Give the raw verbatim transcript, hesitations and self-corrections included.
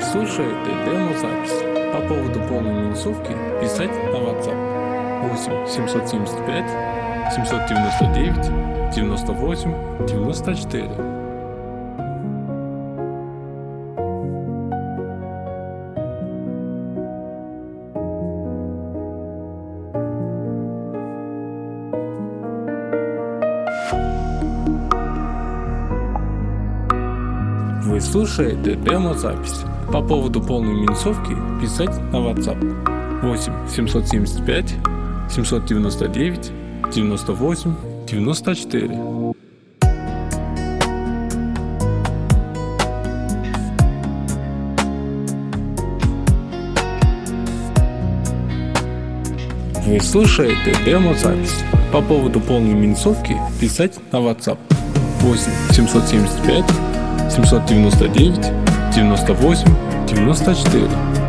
слушаете демо-запись. По поводу полной минусовки писать на WhatsApp восемь семьсот семьдесят пять семьсот девяносто девять девяносто восемь девяносто четыре. Вы слушаете демо-запись. По поводу полной минусовки писать на WhatsApp восемь семьсот семьдесят пять семьсот девяносто девять девяносто восемь девяносто четыре. Вы слушаете демо-запись. По поводу полной минусовки писать на WhatsApp восемь семьсот семьдесят пять семьсот девяносто девять девяносто восемь девяносто четыре.